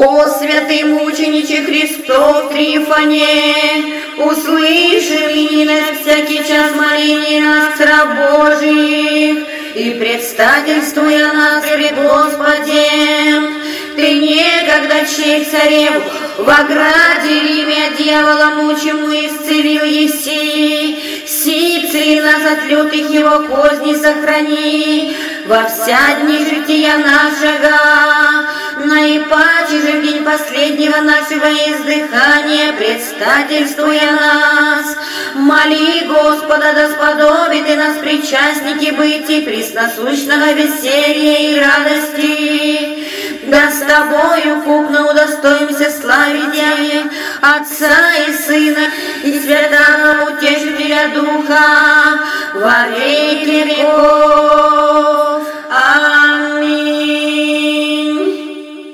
О святый мучениче Христов Трифоне, услыши ныне всякий час моления нас, раб Божиих, и предстательствуя нас пред Господем. Ты некогда честь цареву в ограде Риме от дьявола мучимую исцелил еси, сипцри нас от лютых его козней сохрани, во вся дни жития нашего, наипаче же в день последнего нашего издыхания, предстательствуя нас, моли Господа, да сподобит и нас причастники быть и пресносущного веселья и радости, да с тобою купно удостоимся славить Отца и Сына и Святого Утешителя Духа во веки веков.